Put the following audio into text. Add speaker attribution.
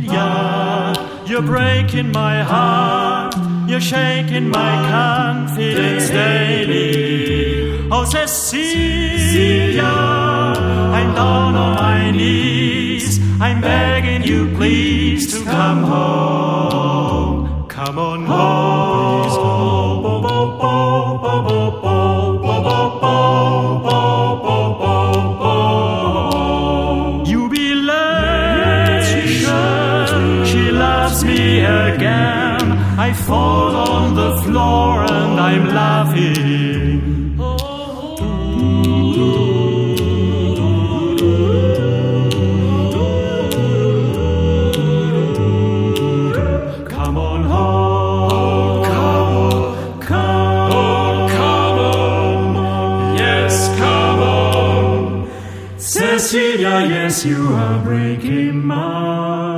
Speaker 1: Cecilia, you're breaking my heart, you're shaking my confidence daily. Oh, Cecilia, I'm down on my knees, I'm begging you please to come home. Come on home, please home. Jubilation, she loves me again. I fall on the floor and I'm laughing. Come on home, come on, yes, come on. Cecilia, yes, you are breaking my